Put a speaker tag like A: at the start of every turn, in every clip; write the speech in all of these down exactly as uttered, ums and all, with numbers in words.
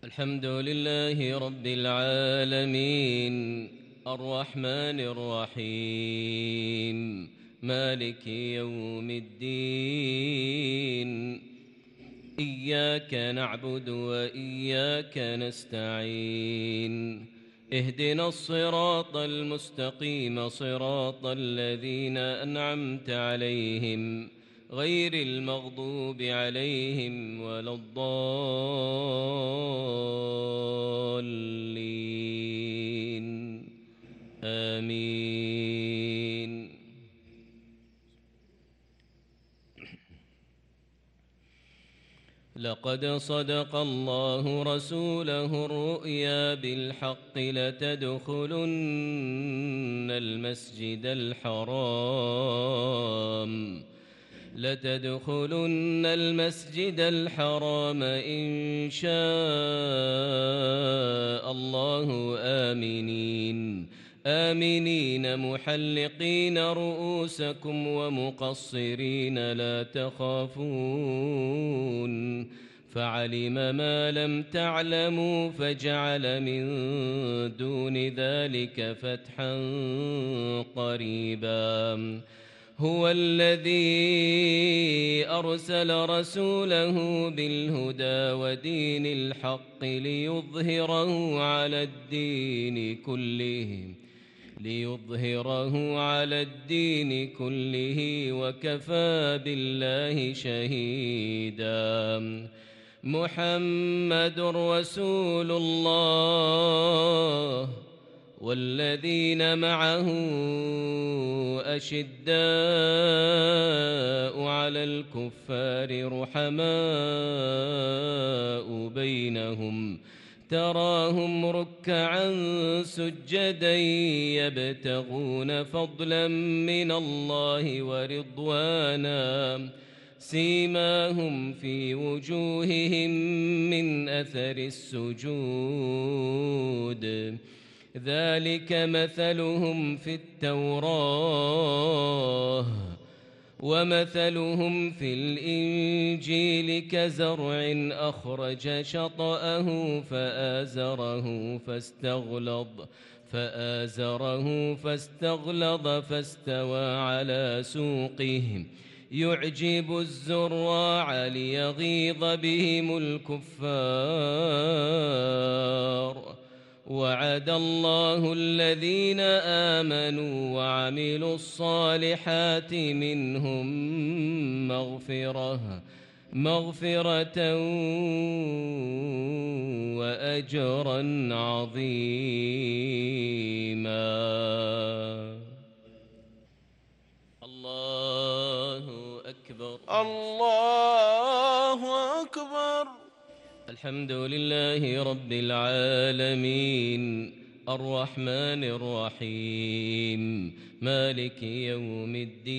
A: الحمد لله رب العالمين الرحمن الرحيم مالك يوم الدين إياك نعبد وإياك نستعين اهدنا الصراط المستقيم صراط الذين أنعمت عليهم غير المغضوب عليهم ولا الضالين آمين. لقد صدق الله رسوله الرؤيا بالحق لتدخلن المسجد الحرام لتدخلن المسجد الحرام إن شاء الله آمنين آمنين محلقين رؤوسكم ومقصرين لا تخافون فعلم ما لم تعلموا فجعل من دون ذلك فتحا قريبا. هو الذي أرسل رسوله بالهدى ودين الحق ليظهره على الدين كله ليظهره على الدين كله وكفى بالله شهيدا. محمد رسول الله والذين معه أشداء على الكفار رحماء بينهم تراهم ركعا سجدا يبتغون فضلا من الله ورضوانا سيماهم في وجوههم من أثر السجود ذلك مثلهم في التوراة ومثلهم في الإنجيل كزرع أخرج شطأه فآزره فاستغلظ فآزره فاستغلظ فاستوى على سوقه يعجب الزراع ليغيظ بهم الكفار. وعد الله الذين آمنوا وعملوا الصالحات منهم مغفرة مغفرة وأجرا عظيما. الله أكبر
B: الله أكبر.
A: الحمد لله رب العالمين الرحمن الرحيم مالك يوم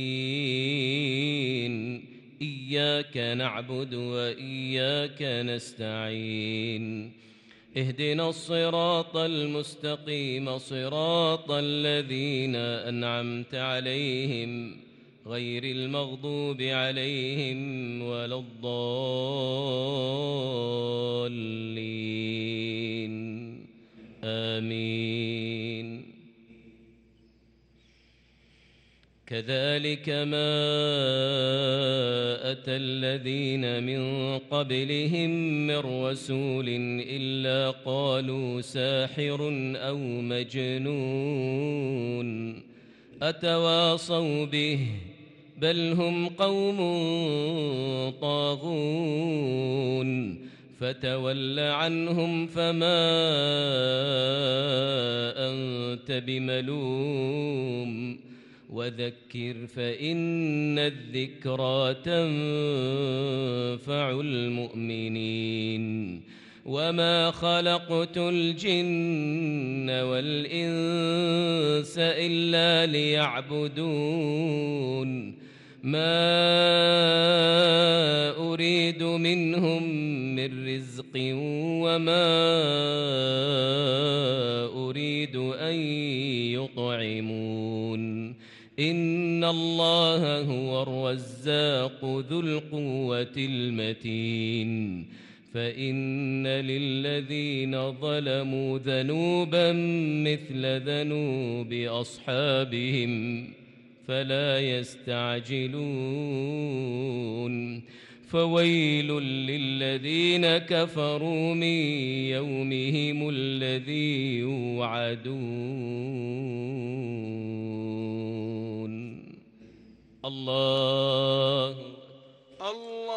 A: الدين إياك نعبد وإياك نستعين اهدنا الصراط المستقيم صراط الذين أنعمت عليهم غير المغضوب عليهم ولا الضالين آمين. كذلك ما أتى الذين من قبلهم من رسول إلا قالوا ساحر أو مجنون أتواصوا به بل هم قوم طاغون فتول عنهم فما أنت بملوم وذكر فإن الذكرى تنفع المؤمنين. وما خلقت الجن والإنس إلا ليعبدون ما أريد منهم من رزق وما أريد أن يطعمون إن الله هو الرزاق ذو القوة المتين فإن للذين ظلموا ذنوبا مثل ذنوب أصحابهم فلا يستعجلون فويل للذين كفروا من يومهم الذي يوعدون الله
B: الله